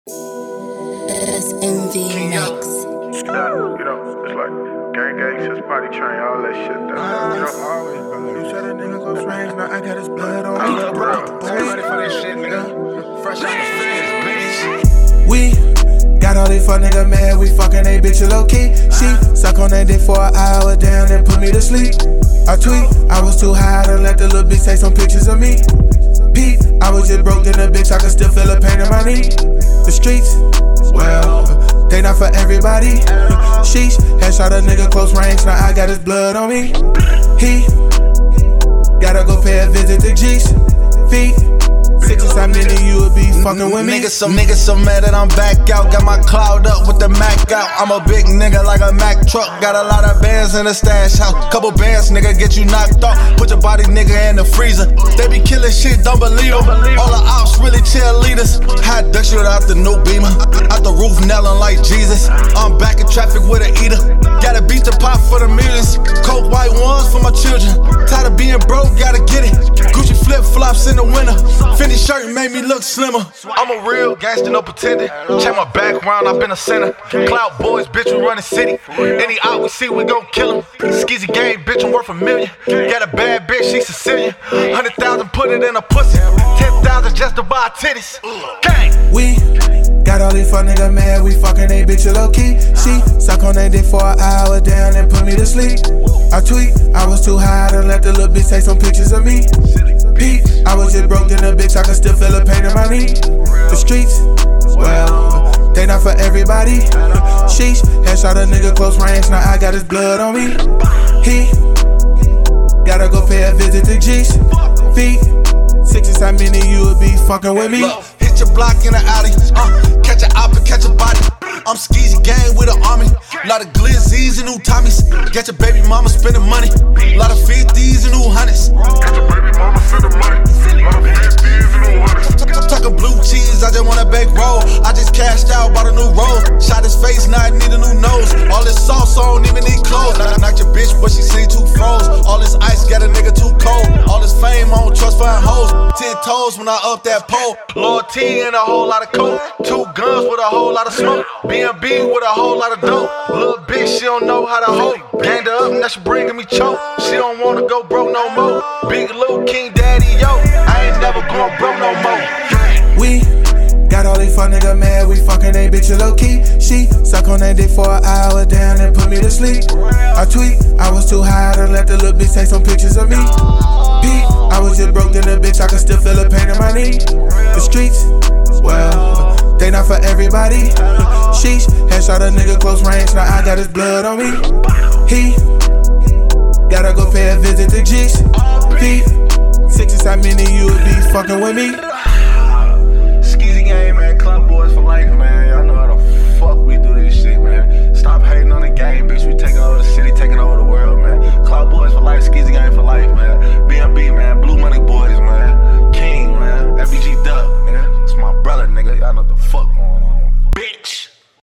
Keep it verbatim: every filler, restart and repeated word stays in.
That's M V Mix. You know, it's like gang gang, since potty train, all that shit. That, uh, you know, always. You said that nigga go strange, now I got his blood on me. I'm real. Ready for that shit, nigga. Fresh out the fence, bitch. We got all these fuck nigga mad, we fucking a bitch low key. She suck on that dick for an hour, down and put me to sleep. I tweet, I was too high to let the little bitch take some pictures of me. Pete, I was just broke in the bitch, I can still feel the pain in my knee. The streets, well, they not for everybody. Sheesh, headshot a nigga close range, now I got his blood on me. He gotta go pay a visit to G's feet. Six or seven minutes, you would be fucking with me. Niggas so, niggas so mad that I'm back out. Got my cloud up with the Mac out. I'm a big nigga like a Mack truck. Got a lot of bands in the stash house. Couple bands, nigga, get you knocked off. Put your body, nigga, in the freezer. They be killing shit, don't believe them. All the ops really cheerleaders. Hot duck shit out the new Beamer. Out the roof, nailing like Jesus. I'm back in traffic with an eater. Gotta beat the pot for the millions. Coke white ones for my children. Tired of being broke, gotta get it. Gucci flip flops in the winter. Fendi shirt made me look slimmer. I'm a real gangster, no pretender. Check my background, I've been a sinner. Cloud boys, bitch, we run the city. Any out we see, we gon' kill him. Skizzy gang, bitch, I'm worth a million. Got a bad bitch, she Sicilian. Hundred thousand, put it in a pussy. Ten thousand just to buy titties. Gang. We got all these fuck nigga mad, we fucking a bitch low key. She suck on that dick for an hour, down and put me to sleep. I tweet, I was too high to let the little bitch take some pictures of me. Pete, I was just broke in the bitch, I can still feel the pain in my knee. The streets, well, they not for everybody. Sheesh, headshot a nigga close range, now I got his blood on me. He gotta go pay a visit to G's feet. Six or seven minutes, you would be fucking with me. Look, hit your block in the alley, uh, catch a op and catch a body. I'm Skeezy gang with an army. Lot of glizzies and new Tommies. Get your baby mama spending money. Lot of fifties and new hundreds. Get your baby mama spending money. Lot of fifties and new hundreds. I'm talking blue cheese, I just want a baked roll. I just cashed out, bought a new roll. Shot his face, now I need a new nose. All this sauce, I don't even need clothes. I knocked your bitch, but she seen two froze. All this ice got a nigga too cold. All this fame, I don't trust fine hoes. Ten toes when I up that pole. Loyalty and a whole lot of coke. Two guns with a whole lot of smoke. B and B with a whole lot of dope. Little bitch, she don't know how to hold. Ganged her up, now she bringing me choke. She don't wanna go broke no more. Big Lil King Daddy, yo. I ain't never going broke no more. We got all these fuck nigga mad, we fucking a bitch low key. She suck on that dick for an hour, down and put me to sleep. I tweet, I was too high to let the little bitch take some pictures of me. Pete, I was just broke in the bitch, I can still feel the pain in my knee. The streets, well, they not for everybody. Sheesh, headshot a nigga close range, now I got his blood on me. He gotta go pay a visit to G's feet. Six or seven minutes, you would be fucking with me. Skeezy gang, man. Club boys for life, man.